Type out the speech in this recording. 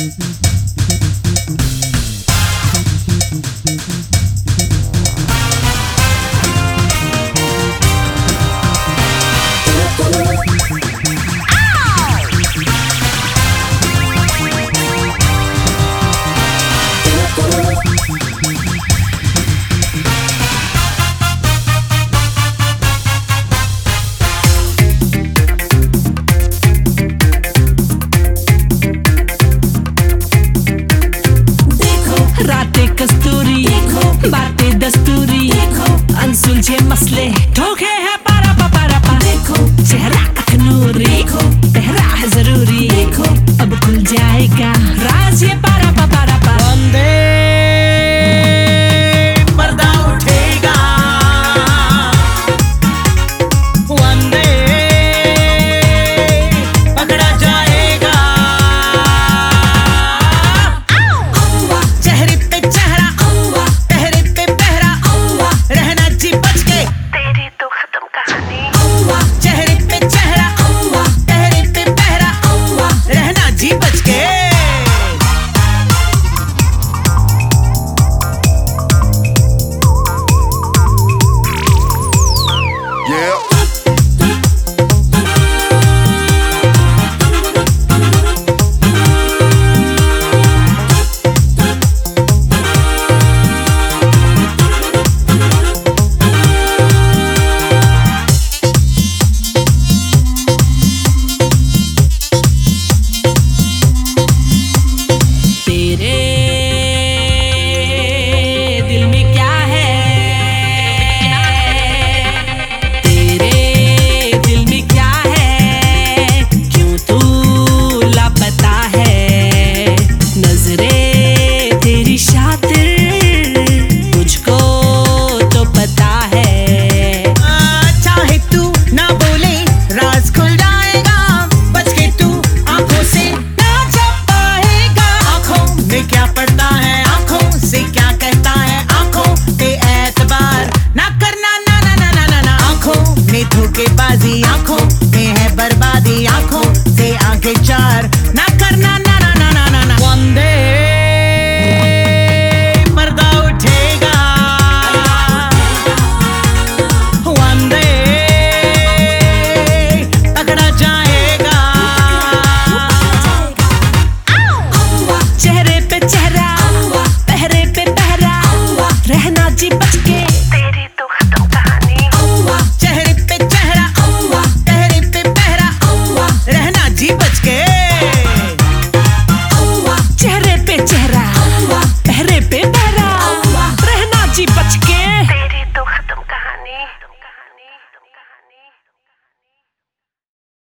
बातें दस्तूरी, अनसुलझे मसले ठोके है पारा पारा पा। देखो चेहरा अखनूरी, पहरा है जरूरी, अब खुल जाएगा राज ये पारा पारा पा। वंदे पर्दा उठेगा, वंदे पकड़ा जाएगा। चेहरे पे चेहरा, पहरे पे पहरा, रहना जी बच के, तेरी तो खत्म कहानी। चेहरे पे चेहरा, पहरे पे पहरा, रहना जी बच के। क्या पड़ता है आंखों से, क्या कहता है आंखों पे एतबार ना करना, ना ना ना ना ना ना। आंखों में धोखेबाजी, आंखों में है बर्बादी, आंखों से आगे चार ना कर।